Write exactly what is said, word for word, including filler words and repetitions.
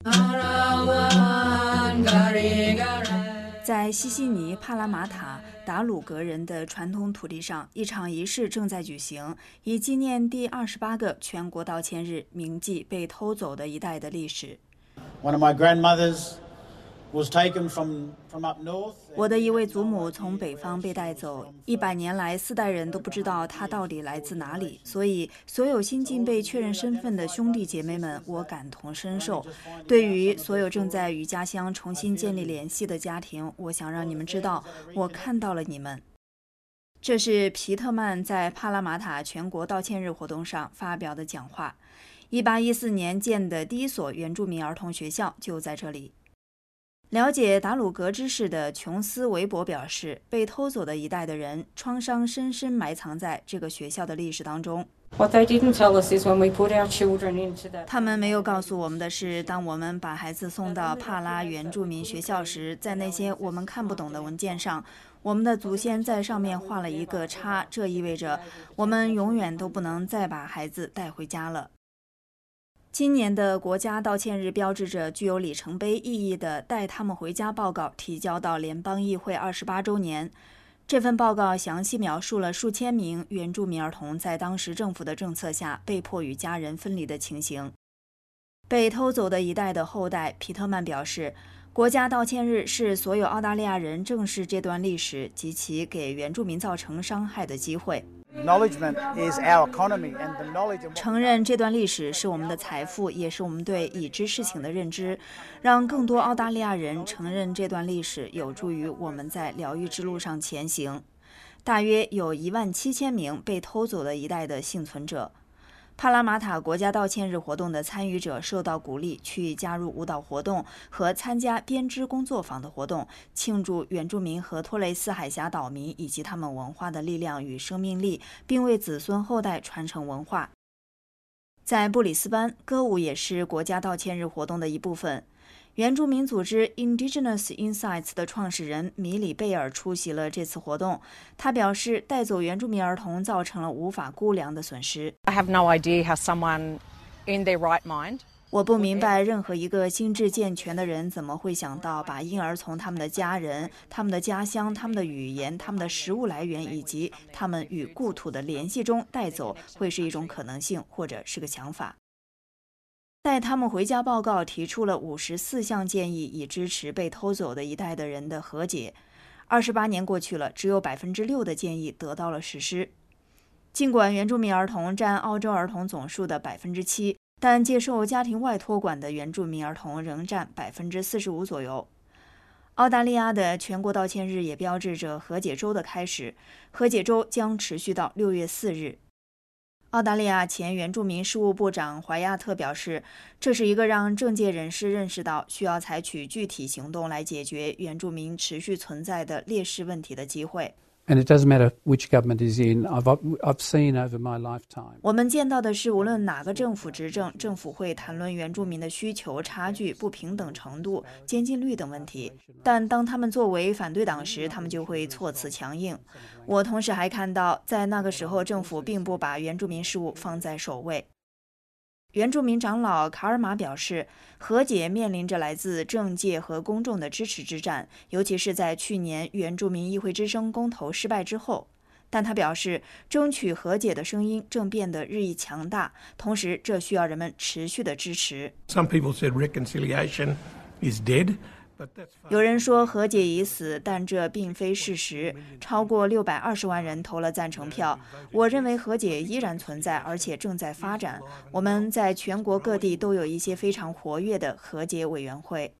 在西悉尼帕拉马塔达鲁格人的传统土地上，一场仪式正在举行，以纪念第二十八个全国道歉日，铭记被偷走的一代的历史。 One of my grandmothers was taken from from up north. 我的一位祖母从北方被带走，一百年来四代人都不知道她到底来自哪里，所以所有新近被确认身份的兄弟姐妹们，我感同身受。对于所有正在与家乡重新建立联系的家庭，我想让你们知道，我看到了你们。这是皮特曼在帕拉马塔全国道歉日活动上发表的讲话。一八一四年建的第一所原住民儿童学校就在这里。了解达鲁格知识的琼斯·韦伯表示，被偷走的一代的人创伤深深埋藏在这个学校的历史当中。他们没有告诉我们的是，当我们把孩子送到帕拉原住民学校时，在那些我们看不懂的文件上，我们的祖先在上面画了一个叉，这意味着我们永远都不能再把孩子带回家了。今年的国家道歉日标志着具有里程碑意义的带他们回家报告提交到联邦议会二十八周年。这份报告详细描述了数千名原住民儿童在当时政府的政策下被迫与家人分离的情形。被偷走的一代的后代，皮特曼表示，国家道歉日是所有澳大利亚人正视这段历史及其给原住民造成伤害的机会。承认这段历史是我们的财富，也是我们对已知事情的认知。让更多澳大利亚人承认这段历史，有助于我们在疗愈之路上前行。大约有一万七千名被偷走的一代的幸存者。帕拉马塔国家道歉日活动的参与者受到鼓励去加入舞蹈活动和参加编织工作坊的活动，庆祝原住民和托雷斯海峡岛民以及他们文化的力量与生命力，并为子孙后代传承文化。在布里斯班，歌舞也是国家道歉日活动的一部分。原住民组织 Indigenous Insights 的创始人米里贝尔出席了这次活动。他表示，带走原住民儿童造成了无法估量的损失。 I have no idea how someone in their right mind 我不明白任何一个心智健全的人怎么会想到把婴儿从他们的家人、他们的家乡、他们的语言、他们的食物来源以及他们与故土的联系中带走，会是一种可能性或者是个想法。带他们回家报告提出了五十四项建议，以支持被偷走的一代的人的和解。二十八年过去了，只有百分之六的建议得到了实施。尽管原住民儿童占澳洲儿童总数的百分之七，但接受家庭外托管的原住民儿童仍占百分之四十五左右。澳大利亚的全国道歉日也标志着和解周的开始，和解周将持续到六月四日。澳大利亚前原住民事务部长怀亚特表示，这是一个让政界人士认识到需要采取具体行动来解决原住民持续存在的劣势问题的机会。 And it doesn't matter which government is in. I've I've seen over my lifetime. 我们见到的是，无论哪个政府执政，政府会谈论原住民的需求、差距、不平等程度、监禁率等问题。但当他们作为反对党时，他们就会措辞强硬。我同时还看到，在那个时候，政府并不把原住民事务放在首位。原住民长老卡尔玛表示，和解面临着来自政界和公众的支持之战，尤其是在去年原住民议会之声公投失败之后。但他表示，争取和解的声音正变得日益强大，同时这需要人们持续的支持。 Some people said reconciliation is dead. 有人说和解已死，但这并非事实。超过六百二十万人投了赞成票。我认为和解依然存在，而且正在发展。我们在全国各地都有一些非常活跃的和解委员会。